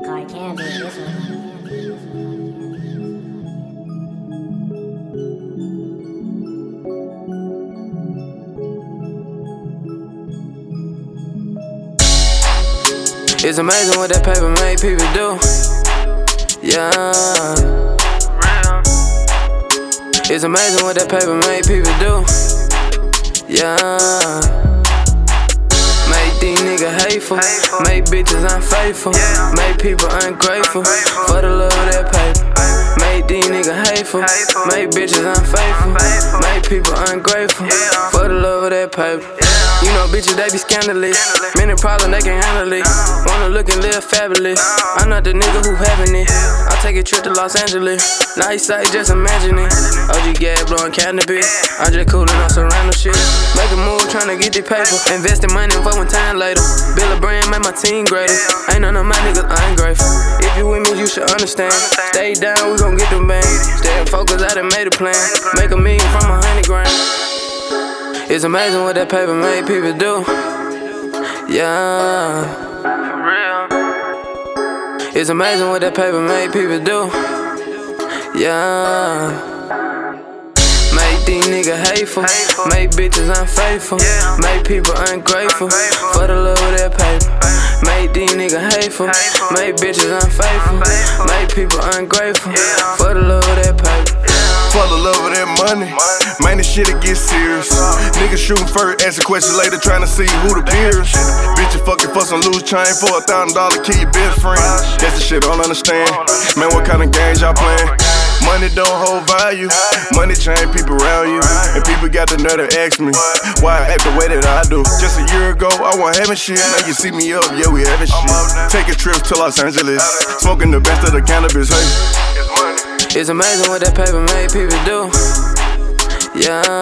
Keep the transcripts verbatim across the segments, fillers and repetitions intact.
I can do this one. It's amazing what that paper made people do. Yeah. It's amazing what that paper made people do. Yeah. Made these niggas hateful, made bitches unfaithful, made people ungrateful for the love of that paper. Made these niggas hateful, made bitches unfaithful, made people ungrateful for the love of that paper. You know bitches, they be scandalous. Many problems, they can't handle it. Wanna look and live fabulous. I'm not the nigga who having it. I'll take a trip to Los Angeles. Nice sight, just imagine it. O G Gab blowing cannabis. I'm just coolin' on some random shit. Make a move, tryna get the paper. Investing money for one time later. Build a brand, make my team greater. Ain't none of my niggas ungrateful. If you with me, you should understand. Stay down, we gon' get them bangs. Stay focused, I done made a plan. Make a million from a hundred grand. It's amazing what that paper made people do. Yeah. For real. It's amazing what that paper made people do. Yeah. Made these niggas hateful, made bitches unfaithful, made people ungrateful for the love of that paper. Made these niggas hateful, made bitches unfaithful, made people ungrateful for the love of that paper. For the love of that money, man, this shit'll get serious. Niggas shooting first, asking questions later, trying to see who the peers. Bitches fucking for some loose chain for a thousand dollar, kill your best friend. That's the shit I don't understand. Man, what kind of games y'all playing? Money don't hold value. Money change people around you, and people got the nerve to ask me why I act the way that I do. Just a year ago, I wasn't having shit. Now you see me up, yeah, we having shit. Taking trips to Los Angeles, smoking the best of the cannabis. Hey. It's amazing what that paper made people do. Yeah.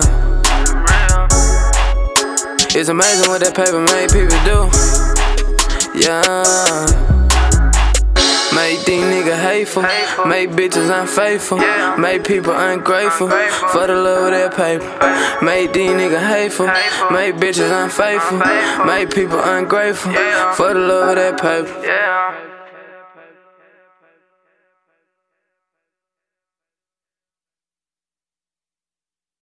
It's amazing what that paper made people do. Yeah. Made these niggas hateful, made bitches unfaithful, made people ungrateful for the love of that paper. Made these niggas hateful, made bitches unfaithful, made people ungrateful for the love of that paper.